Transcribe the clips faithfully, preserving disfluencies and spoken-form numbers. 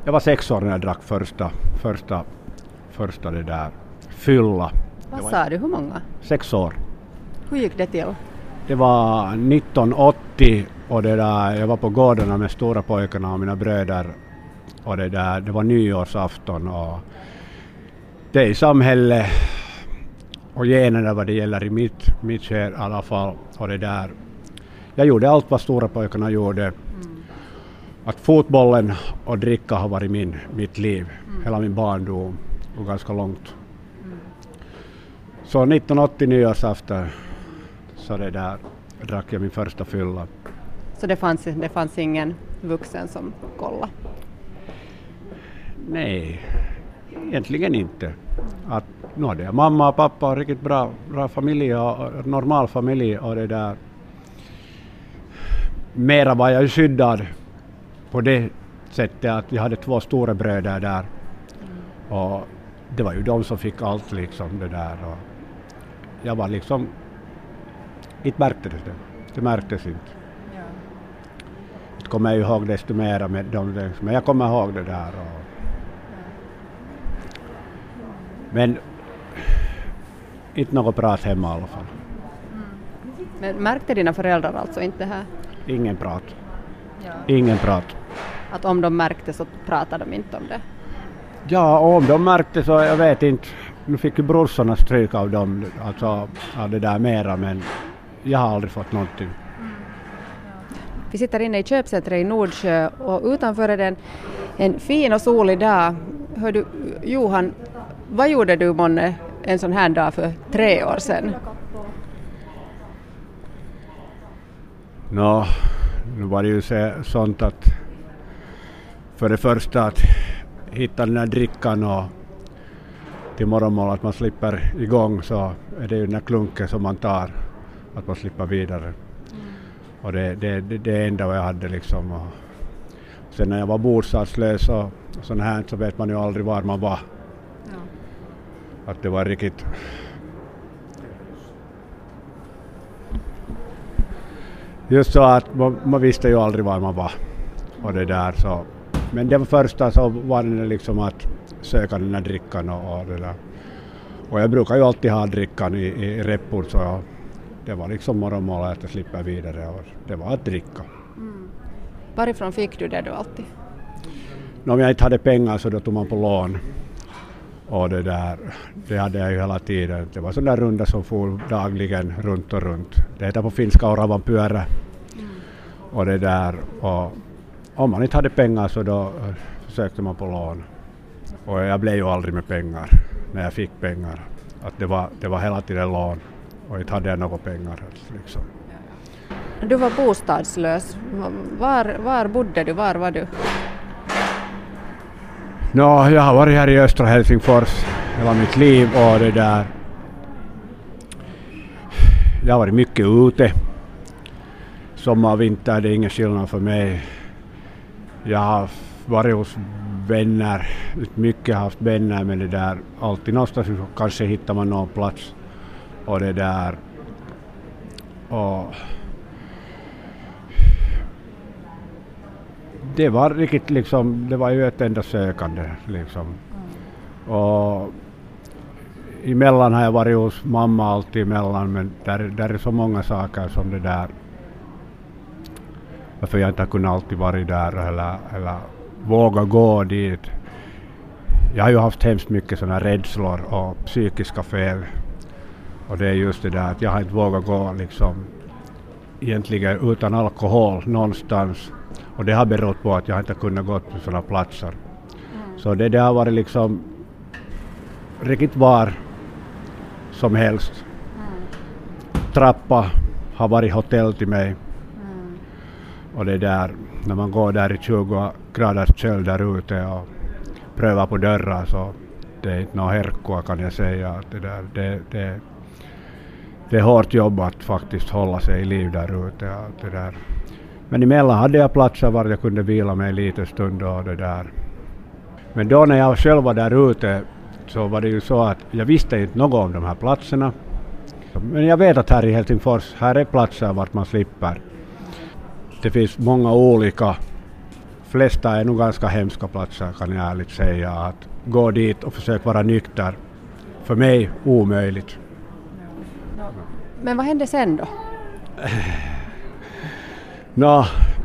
Jag var sex år när jag drack första, första, första det där fylla. Vad sa du, hur många? Sex år. Hur gick det till? Det var nittonhundraåttio och det där, jag var på gårdarna med stora pojkarna och mina bröder. Och det där, det var nyårsafton och det i samhället och generna vad det gäller i mitt, mitt skär i alla fall. Och det där, jag gjorde allt vad stora pojkarna gjorde. Mm. Att fotbollen och dricka har varit min, mitt liv, mm. hela min barndom och ganska långt. Mm. Så nittonhundraåttio nyårsafton så det där drack jag min första fylla. Så det fanns, det fanns ingen vuxen som kollade? Nej, egentligen inte. Att nu hade jag mamma och pappa och riktigt bra, bra familj och normal familj och det där. Mera var jag skyddad på det sättet att jag hade två stora bröder där. Och det var ju de som fick allt liksom det där. Och jag var liksom, inte märktes det. Det märktes inte. Ja. Det kommer jag ihåg desto mera med dem, men jag kommer ihåg det där. Och men inte något prat hemma i alla fall. Mm. Men märkte dina föräldrar alltså inte det här? Ingen prat. Ja. Ingen prat. Att om de märkte så pratade de inte om det? Ja, om de märkte så jag vet inte. Nu fick ju brorsorna stryk av dem, alltså av det där mera, men jag har aldrig fått någonting. Mm. Ja. Vi sitter inne i köpcentret i Nordsjö och utanför är det en, en fin och solig dag. Hör du, Johan, vad gjorde du månne en sån här dag för tre år sedan? Nå, nu var det ju så, sånt att för det första att hitta den här drickan och till morgonmål att man slipper igång så är det ju den här klunken som man tar att man slipper vidare. Mm. Och det är det, det, det enda jag hade liksom. Och sen när jag var bostadslös och sån här så vet man ju aldrig var man var. Ja. Att det var riktigt just så att man, man visste ju aldrig var man var. Och det där så. Men det första så var det liksom att söka den här drickan och, och det där. Och jag brukar ju alltid ha drickan i, i reppor så det var liksom morgonmålet att slippa vidare och det var att dricka. Mm. Varifrån fick du det då alltid? Om jag inte hade pengar så då tog man på lån. Och det där, det hade jag ju hela tiden. Det var sådana runda som for dagligen runt och runt. Det heter på finska oravan pyörä. Mm. Och det där, och om man inte hade pengar så då försökte man på lån. Och jag blev ju aldrig med pengar när jag fick pengar. Att det var, det var hela tiden lån och inte hade jag några pengar. Liksom. Du var bostadslös. Var, var bodde du? Var var du? Nå, jag har varit här i östra Helsingfors hela mitt liv och det där. Jag har varit mycket ute. Sommar och vinter, det är ingen skillnad för mig. Jag har varit hos vänner, mycket haft vänner men det där, alltid någonstans kanske hittar man någon plats och det där. Och det var riktigt liksom, det var ju ett enda sökande liksom. Mm. Och emellan har jag varit hos mamma alltid emellan men där, där är så många saker som det där. Varför jag inte har kunnat alltid vara där eller, eller våga gå dit. Jag har ju haft hemskt mycket sådana rädslor och psykiska fel. Och det är just det där att jag har inte vågat gå liksom egentligen utan alkohol någonstans. Och det har berott på att jag inte kunnat gå till sådana platser. Mm. Så det, det har varit liksom riktigt var som helst. Mm. Trappa har varit hotell till mig. Mm. Och det där, när man går där i tjugo graders köld där ute och prövar på dörrar så det är inte något herkua kan jag säga. Det, där, det, det, det är hårt jobb att faktiskt hålla sig i liv där ute. Det där. Men emellan hade jag platser var jag kunde vila mig en liten stund och det där. Men då när jag själv var där ute så var det ju så att jag visste inte något om de här platserna. Men jag vet att här i Helsingfors, här är platser vart man slipper. Det finns många olika flesta är nog ganska hemska platser, kan jag ärligt säga. Att gå dit och försöka vara nykter, för mig omöjligt. Men vad hände sen då? Nå,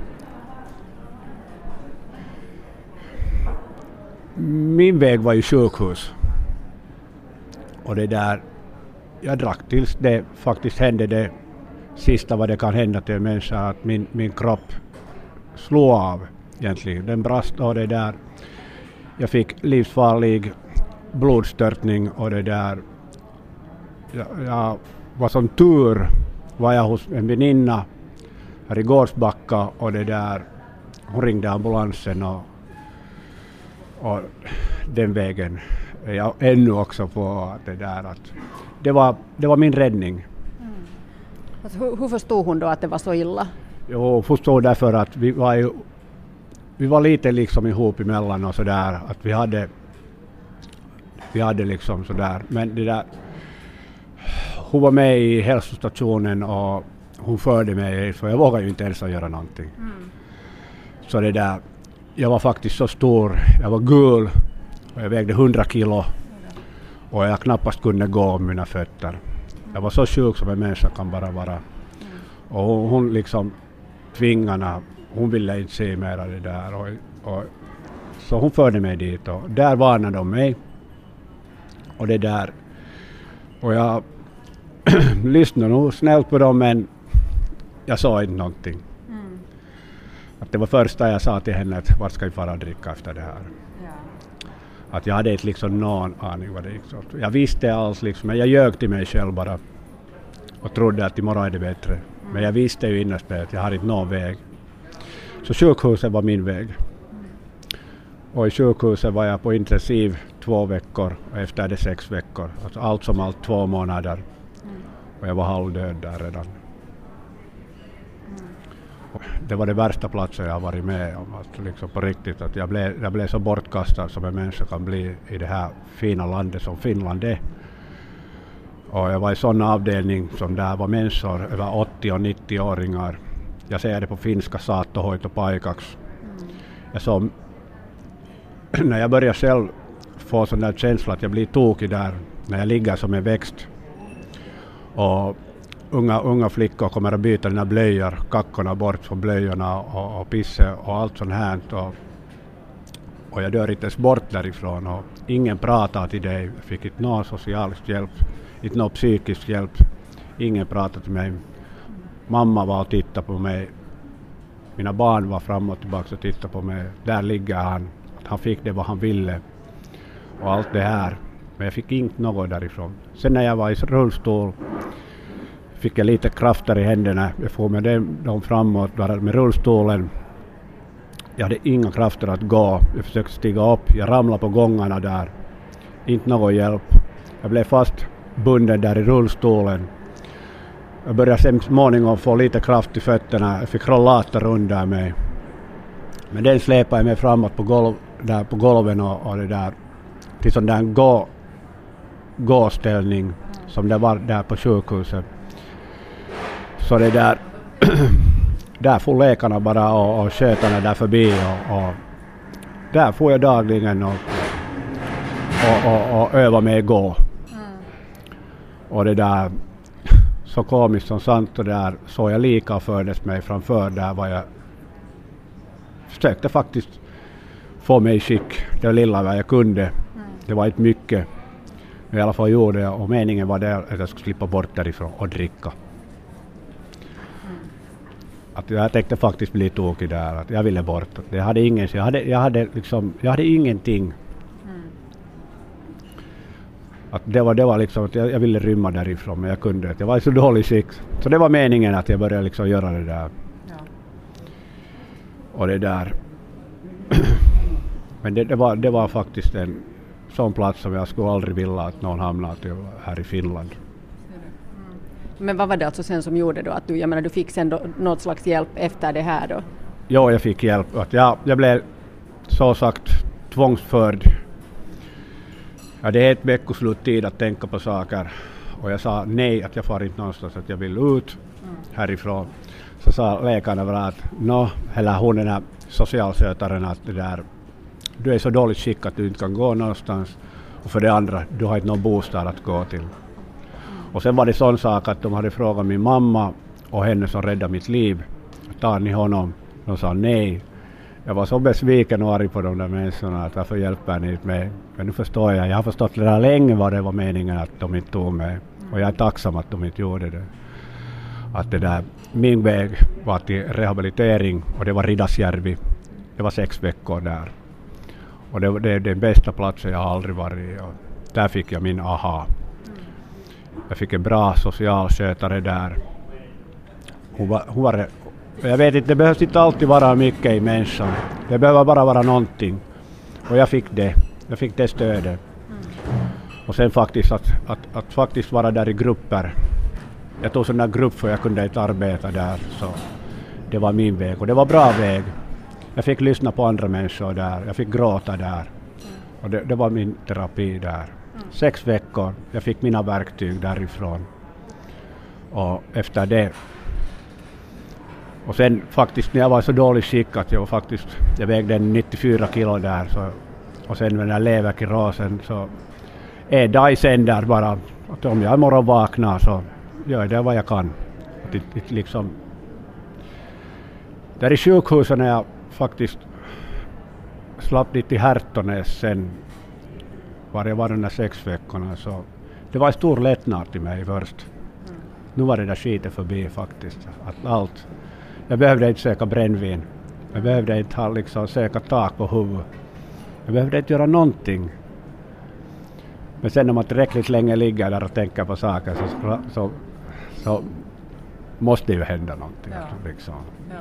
min väg var ju sjukhus. Och det där, jag drack tills det faktiskt hände det sista vad det kan hända till en människa, att min, min kropp slog av egentligen. Den brast och det där, jag fick livsfarlig blodstörtning och det där, jag, jag var som tur var jag hos en väninna här i Gårdsbacka och det där, hon ringde ambulansen och, och den vägen är jag ännu också på det där att det var, det var min räddning. Mm. Alltså, hur, hur förstod hon då att det var så illa? Jo, förstod därför att vi var ju, vi var lite liksom ihop emellan och sådär, att vi hade vi hade liksom sådär, men det där, hon var med i hälsostationen och hon förde mig, för jag vågade ju inte ens göra någonting. Mm. Så det där, jag var faktiskt så stor, jag var gul och jag vägde hundra kilo och jag knappast kunde gå om mina fötter. Jag var så sjuk som en människa kan bara vara. Och hon, hon liksom tvingarna, hon ville inte se mer av det där. Och, och, så hon förde mig dit och där varnade de mig. Och det där, och jag lyssnade nog snällt på dem, men jag sa inte någonting. Mm. Att det var första jag sa till henne att vart ska jag fara och dricka efter det här. Ja. Att jag hade inte liksom någon aning vad det gick så. Jag visste alls liksom, men jag ljög till mig själv bara och trodde att imorgon är det bättre. Mm. Men jag visste ju innerst att jag har inte någon väg. Så sjukhuset var min väg. Mm. Och i sjukhuset var jag på intensiv två veckor och efter det sex veckor. Alltså allt som allt två månader. Mm. Och jag var halvdöd där redan. Det var det värsta platsen jag har varit med om, att liksom på riktigt, att jag blev, jag blev så bortkastad som en människa kan bli i det här fina landet som Finland är. Och jag var i sån avdelning som där var människor över åttio- och nittio-åringar. Jag säger det på finska, saattohoito paikaksi. Mm. Jag såg, när jag började själv få sån där känsla att jag blir tokig där, när jag ligger som en växt. Och Unga, unga flickor kommer att byta dina blöjor, kackorna bort från blöjorna och, och pisse och allt sånt här. Och, och jag dör inte ens bort därifrån och ingen pratar till dig. Jag fick inte någon social hjälp, inte någon psykisk hjälp. Ingen pratade till mig. Mamma var och tittade på mig. Mina barn var fram och tillbaka och tittade på mig. Där ligger han. Han fick det vad han ville och allt det här. Men jag fick inte något därifrån. Sen när jag var i rullstol fick jag lite krafter i händerna. Jag får med dem, dem framåt med rullstolen. Jag hade inga krafter att gå. Jag försökte stiga upp. Jag ramlade på gångarna där. Inte någon hjälp. Jag blev fast bunden där i rullstolen. Jag började sen småningom få lite kraft i fötterna. Jag fick rollator under mig. Men den släpade jag mig framåt på, golv, där på golven och, och det där. Till sån där gå, gåställning som det var där på sjukhuset. Så det där, där får läkarna bara och, och skötarna där förbi och, och där får jag dagligen och, och, och, och öva mig gå. Mm. Och det där, så komiskt som sant och där så jag lika fördes mig framför där var jag försökte faktiskt få mig i skick, det lilla vad jag kunde. Mm. Det var inte mycket, men i alla fall gjorde jag och meningen var det att jag skulle slippa bort därifrån och dricka. Att jag tänkte faktiskt bli tokig där, att jag ville bort. Jag hade, ingen, jag hade, jag hade, liksom, jag hade ingenting. Mm. Att det, var, det var liksom att jag, jag ville rymma därifrån, men jag kunde inte. Jag var i så dålig skick. Så det var meningen att jag började liksom göra det där. Ja. Och det där. Men det, det, var, det var faktiskt en sån plats som jag skulle aldrig vilja att någon hamnade till här i Finland. Men vad var det alltså sen som gjorde då att du, jag menar, du fick sen då något slags hjälp efter det här då? Ja, jag fick hjälp. Att jag, jag blev så sagt tvångsförd. Ja, det är ett veckoslut tid att tänka på saker. Och jag sa nej, att jag far inte någonstans, att jag vill ut mm. härifrån. Så sa läkarna bara att nå, eller hon den här socialskötaren att det där, du är så dåligt skick att du inte kan gå någonstans. Och för det andra, du har inte någon bostad att gå till. Och sen var det sån sak att de hade frågat min mamma och henne som räddade mitt liv. Tar ni honom? De sa nej. Jag var så besviken och arg på de där människorna att varför hjälper ni inte mig? Men nu förstår jag. Jag har förstått redan länge vad det var meningen att de inte tog mig. Och jag är tacksam att de inte gjorde det. Att det där, min väg var till rehabilitering och det var Riddarsjärvi. Det var sex veckor där. Och det, det är den bästa platsen jag har aldrig varit. Och där fick jag min aha. Jag fick en bra socialskötare där. Hon var, hon var, jag vet inte, det behövs inte alltid vara mycket i människan. Det behöver bara vara någonting. Och jag fick det. Jag fick det stödet. Mm. Och sen faktiskt att, att, att faktiskt vara där i grupper. Jag tog sån där grupp för jag kunde inte arbeta där. Så det var min väg. Och det var bra väg. Jag fick lyssna på andra människor där. Jag fick gråta där. Mm. Och det, det var min terapi där. Mm. Sex veckor. Jag fick mina verktyg därifrån. Och efter det. Och sen faktiskt när jag var så dåligt skick att jag var faktiskt, jag vägde nittiofyra kilo där. Så, och sen med den här leverkirosen så är det sen där bara. Att om jag imorgon vaknar så gör jag det vad jag kan. Att det, det liksom, där i sjukhuset när jag faktiskt slapp dit i Härtonäs sen var jag var de där sex veckorna så det var en stor lättnad till mig först. Mm. Nu var det där skiten förbi faktiskt. Att allt, jag behövde inte söka brännvin. Jag behövde inte ha liksom söka tak på huvudet. Jag behövde inte göra någonting. Men sen när man tillräckligt länge ligger där och tänker på saker så, så, så måste det ju hända någonting. Ja. Liksom. Ja.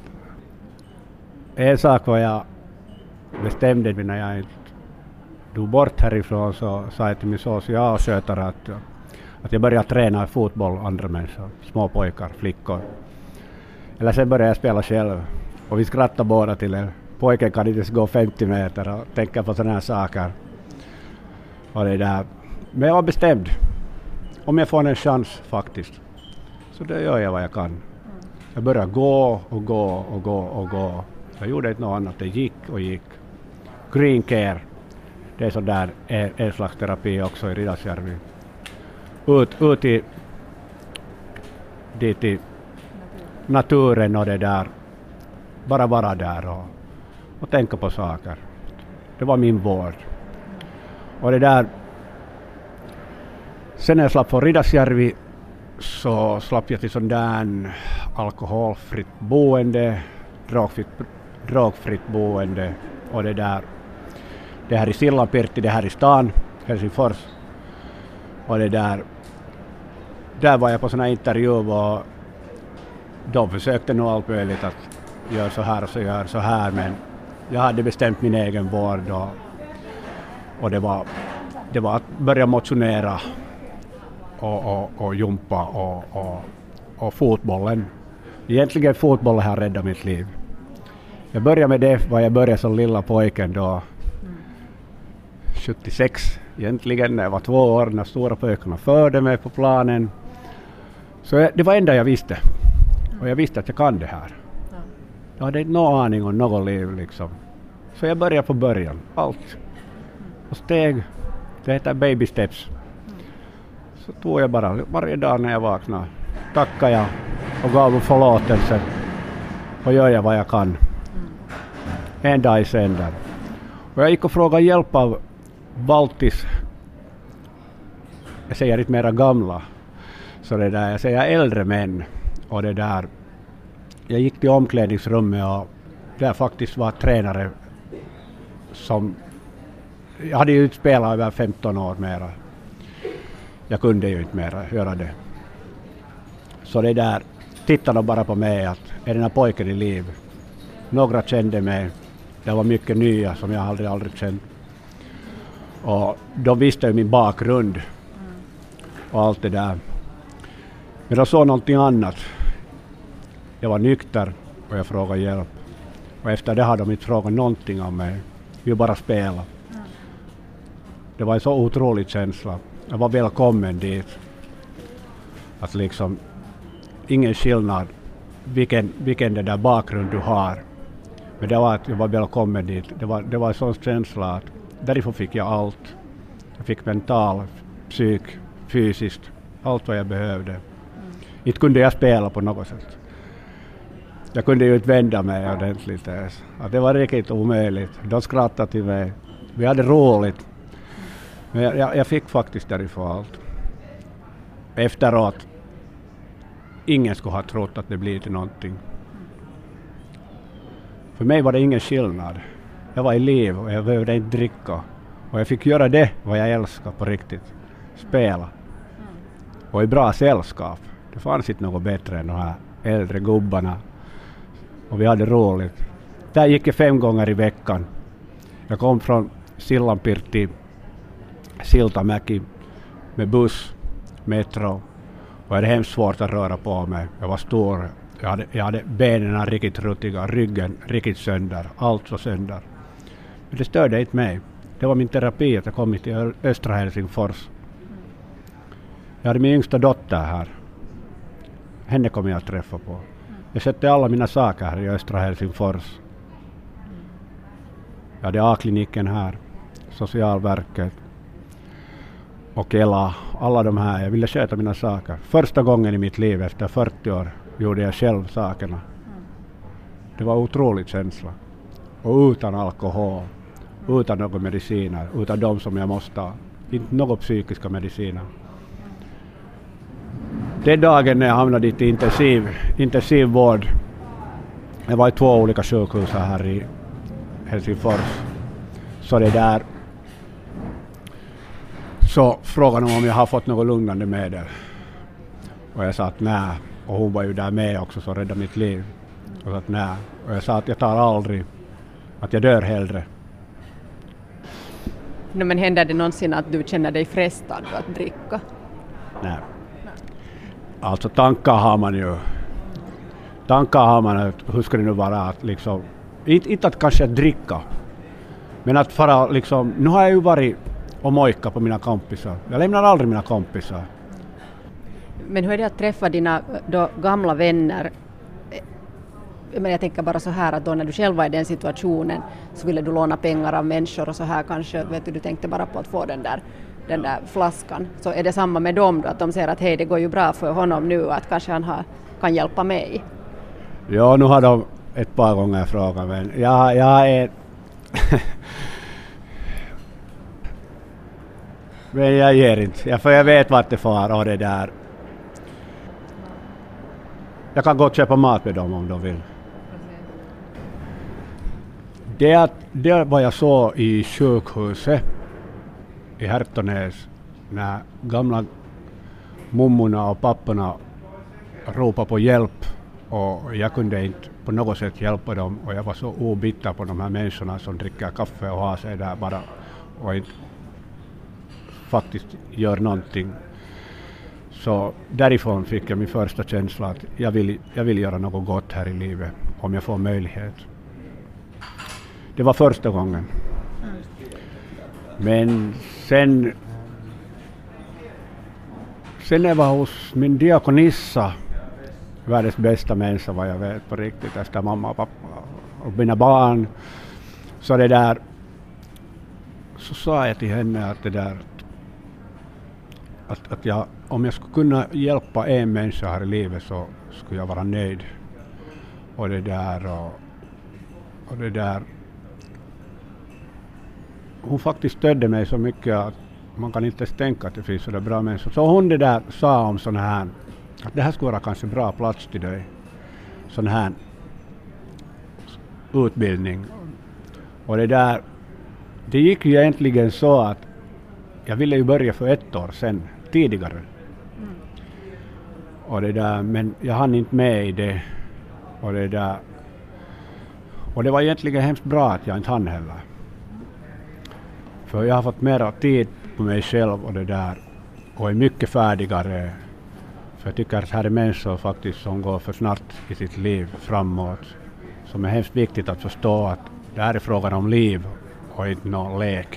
En sak var jag bestämde när jag inte tog bort härifrån så sa jag till min socialskötare att, att jag började träna fotboll andra människor, små pojkar, flickor. Eller sen började jag spela själv och vi skrattade båda till det. Pojken kan inte gå femtio meter och tänka på sådana här saker. Och det där. Men jag var bestämd. Om jag får en chans faktiskt. Så då gör jag vad jag kan. Jag började gå och gå och gå och gå. Jag gjorde inte något annat. Det gick och gick. Green care. Det är så där en slags terapi också i Riddarsjärvi. Ut, ut i, dit i naturen och det där. Bara vara där och, och tänka på saker. Det var min vård. Och det där. Sen när jag slapp från Riddarsjärvi så slapp jag till sån där alkoholfritt boende, drogfritt, drogfritt boende och det där. Det här i Sillanpirtti, det här i stan, Helsingfors. Och det där. Där var jag på sån här intervju och de försökte nog allt möjligt att göra så här och så gör så här, men jag hade bestämt min egen vård och, och det var det var att börja motionera och, och, och jumpa och, och, och fotbollen. Egentligen fotbollen har räddat mitt liv. Jag började med det var jag började som lilla pojken då sjuttiosex egentligen när jag var två år när stora pojkarna förde mig på planen. Så jag, det var enda jag visste. Och jag visste att jag kan det här. Jag hade inte någon aning om något liv liksom. Så jag började på början. Allt. Och steg. Det heter baby steps. Så tog jag bara varje dag när jag vaknade. Tackade jag och gav en förlåtelse. Och gör jag vad jag kan. En dag i sänder. Och jag gick och frågade hjälp av Valtis. Jag säger inte mera gamla. Så det där, jag säger äldre män. Och det där. Jag gick till omklädningsrummet och där faktiskt var tränare som jag hade ju inte spelat över femton år mera. Jag kunde ju inte mera göra det. Så det där tittade bara på mig att är den här pojken i liv. Några kände mig. Det var mycket nya som jag aldrig aldrig känt. Och de visste ju min bakgrund och allt det där. Men de såg någonting annat. Jag var nykter och jag frågade hjälp. Och efter det hade de inte frågat någonting om mig. Vi bara spelade. Det var en så otrolig känsla. Jag var välkommen dit. Att liksom ingen skillnad vilken, vilken det där bakgrund du har. Men det var att jag var välkommen dit. Det var, det var en sån känsla att därifrån fick jag allt. Jag fick mental, psyk, fysiskt, allt vad jag behövde. Mm. Inte kunde jag spela på något sätt. Jag kunde ju inte vända mig ordentligt ens. Att det var riktigt omöjligt. De skrattade till mig. Vi hade roligt. Men jag, jag, jag fick faktiskt därifrån allt. Efteråt, ingen skulle ha trott att det blir till någonting. För mig var det ingen skillnad. Jag var i liv och jag behövde inte dricka. Och jag fick göra det vad jag älskar på riktigt. Spela. Och i bra sällskap. Det fanns inte något bättre än de här äldre gubbarna. Och vi hade roligt. Där gick jag fem gånger i veckan. Jag kom från Sillanpirtti, Siltamäki med buss, metro. Och jag hade hemskt svårt att röra på mig. Jag var stor. Jag hade, jag hade benen riktigt ruttiga, ryggen riktigt sönder. Allt var sönder. Men det störde inte mig. Det var min terapi att jag kom till östra Helsingfors. Jag hade min yngsta dotter här. Henne kom jag att träffa på. Jag sätter alla mina saker här i östra Helsingfors. Jag hade A-kliniken här, Socialverket och Ela, alla de här. Jag ville sköta mina saker. Första gången i mitt liv efter fyrtio år gjorde jag själv sakerna. Det var otroligt känsla. Och utan alkohol, utan några mediciner, utan de som jag måste ha. Inte några psykiska mediciner. Den dagen när jag hamnade i intensiv, intensivvård, jag var i två olika sjukhus här i Helsingfors, så det där, så frågade de om jag har fått något lugnande medel. Och jag sa att nej, och hon var ju där med också så räddade mitt liv. Och, så att, nej. Och jag sa att jag tar aldrig, att jag dör hellre. No, men händer det någonsin att du känner dig frestad att dricka? Nej. Alltså tankar har man ju. Tankar har man att hur ska det nu vara att liksom, inte, inte att kanske dricka. Men att fara liksom, nu har jag ju varit och mojka på mina kompisar. Jag lämnar aldrig mina kompisar. Men hur är det att träffa dina då gamla vänner? Men jag tänker bara så här att då när du själv var i den situationen så ville du låna pengar av människor och så här kanske, vet du, du tänkte bara på att få den där, den där flaskan. Så är det samma med dem då, att de säger att hej, det går ju bra för honom nu, att kanske han har, kan hjälpa mig? Ja, nu har de ett par gånger frågat, men jag, jag är... men jag ger inte, jag, för jag vet vart det far och det där. Jag kan gå och köpa mat med dem om de vill. Det, det var jag såg i sjukhuset i Hertonäs när gamla mummorna och papporna ropade på hjälp och jag kunde inte på något sätt hjälpa dem och jag var så obitter på de här människorna som dricker kaffe och har sig där bara och inte faktiskt gör någonting. Så därifrån fick jag min första känsla att jag vill, jag vill göra något gott här i livet om jag får möjlighet. Det var första gången. Men sen sen när jag var hos min diakonissa, världens bästa människa vad jag vet på riktigt, efter mamma och pappa och mina barn, så det där, så sa jag till henne att det där Att, att jag, om jag skulle kunna hjälpa en människa här i livet så skulle jag vara nöjd. Och det där och, och det där. Hon faktiskt stödde mig så mycket att man kan inte tänka att det finns sådär bra människor. Så hon det där sa om sån här, att det här skulle vara kanske bra plats till dig. Sån här utbildning. Och det där, det gick ju egentligen så att jag ville ju börja för ett år sedan, tidigare. Mm. Och det där, men jag hann inte med i det. Och det där. Och det var egentligen hemskt bra att jag inte hann heller. För jag har fått mera tid på mig själv och det där. Och är mycket färdigare. För jag tycker att här är människor faktiskt som går för snabbt i sitt liv framåt. Som är hemskt viktigt att förstå att det här är frågan om liv och inte någon lek.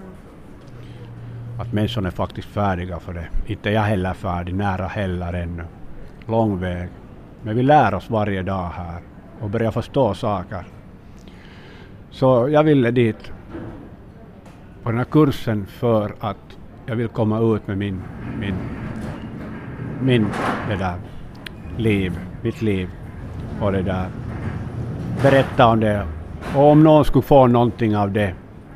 Att människorna är faktiskt färdiga för det. Inte är jag heller färdig, nära heller ännu. Lång väg. Men vi lär oss varje dag här och börjar förstå saker. Så jag ville dit på den här kursen för att jag vill komma ut med min, min, min det där liv, mitt liv och det där. Berätta om det. Och om någon skulle få någonting av det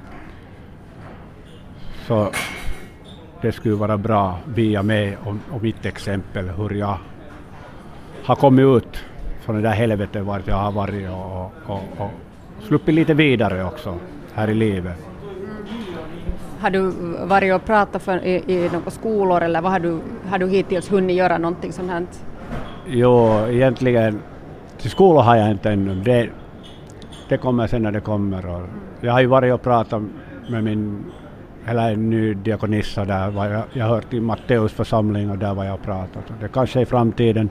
så det skulle vara bra via mig och, och mitt exempel hur jag har kommit ut från det där helvetet vart jag har varit och, och, och, och sluppit lite vidare också här i livet. Har du varit och pratat för, i, i några skolor eller vad har du, har du hittills hunnit göra någonting sånt här? Jo, egentligen till skolan har jag inte ännu. Det, det kommer sen när det kommer. Och jag har ju varit och pratat med min eller en ny diakonissa där. Var jag, jag har hört i Matteus församling och där var jag pratat. Det kanske i framtiden.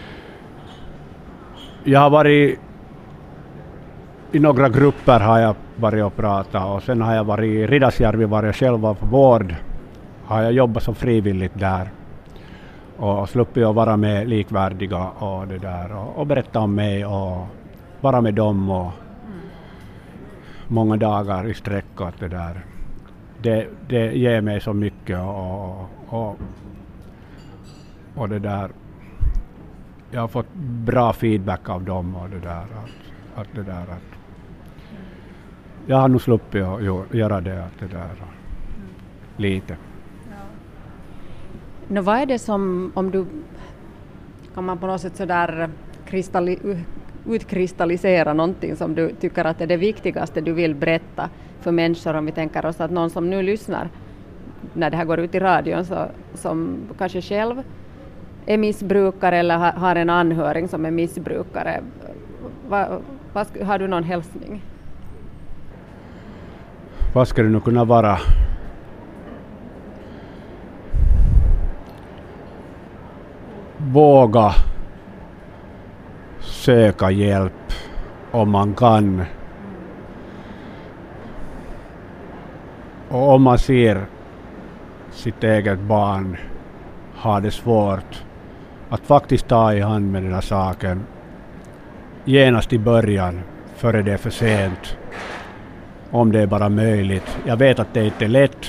Jag har varit i några grupper har jag varit och pratat och sen har jag varit i Riddarsjärvi var jag själv var på vård. Har jag jobbat som frivilligt där och sluppit att vara med likvärdiga och det där och, och berätta om mig och vara med dem och mm. många dagar i sträck och det där. Det, det ger mig så mycket och, och, och det där. Jag har fått bra feedback av dem och det där att, att det där att jag har nog sluppit att göra det, att det där mm. lite. Ja. Nå, vad är det som, om du kan man på något sätt så där kristalli, utkristallisera någonting som du tycker att är det viktigaste du vill berätta för människor, om vi tänker oss att någon som nu lyssnar när det här går ut i radion så, som kanske själv är missbrukare eller ha, har en anhörig som är missbrukare. Va, va, har du någon hälsning? Vad ska det nu kunna vara? Våga söka hjälp om man kan. Och om man ser sitt eget barn ha det svårt att faktiskt ta i hand med den här saken genast i början före det är för sent. Om det är bara möjligt. Jag vet att det inte är lätt.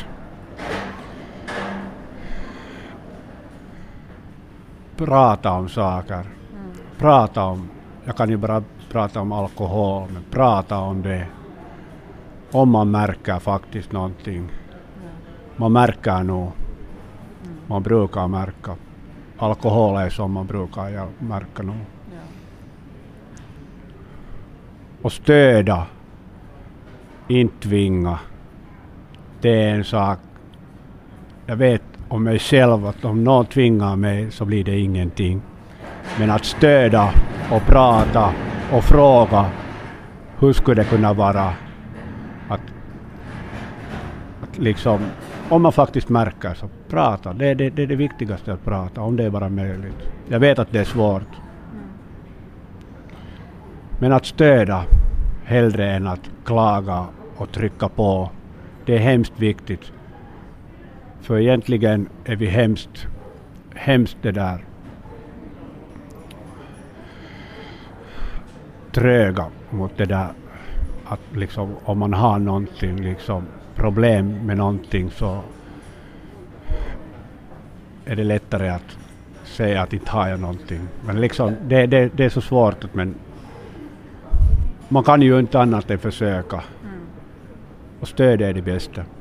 Prata om saker. Mm. Prata om, jag kan ju bara prata om alkohol, men prata om det. Om man märker faktiskt någonting. Mm. Man märker nog. Mm. Man brukar märka. Alkohol är som man brukar jag märka nog. Ja. Och stöda. Inte tvinga. Det är en sak. Jag vet om mig själv att om någon tvingar mig så blir det ingenting. Men att stöda och prata och fråga hur skulle det kunna vara att, att liksom om man faktiskt märker så prata. Det är det, det, är det viktigaste att prata om det är bara möjligt. Jag vet att det är svårt. Men att stöda hellre än att klaga och trycka på. Det är hemskt viktigt. För egentligen är vi hemskt, hemskt det där tröga mot det där att liksom om man har någonting liksom problem med någonting så är det lättare att säga att inte har jag någonting. Men liksom det, det, det är så svårt att men man kan ju inte annat än försöka. Mm. Och stöd är det bästa.